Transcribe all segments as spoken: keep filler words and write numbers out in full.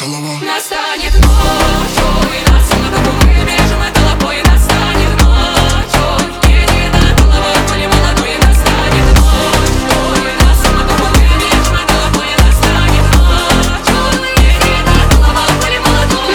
голова. Настанет ночью, и нас на дому мы бежим от толпой. Настанет ночью, едет голова, поле молодой. Настанет ночью, и нас на дому мы бежим от толпой. Настанет ночью, едет голова, поле молодой.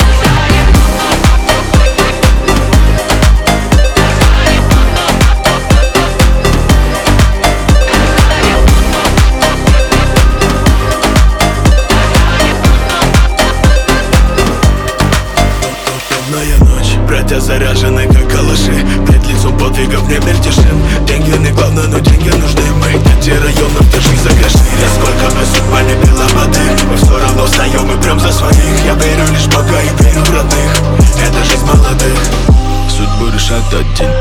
Темная ночь, братья заряжены как калаши. Перед лицом подвигов не мельтешим. Деньги не главное, но деньги нужны. Мы дети районов, держи за гроши. Насколько бы судьба не била воды, мы все равно встаем и прям за своих. Я верю лишь в Бога и верю в родных. Это жизнь молодых. Судьбу решает один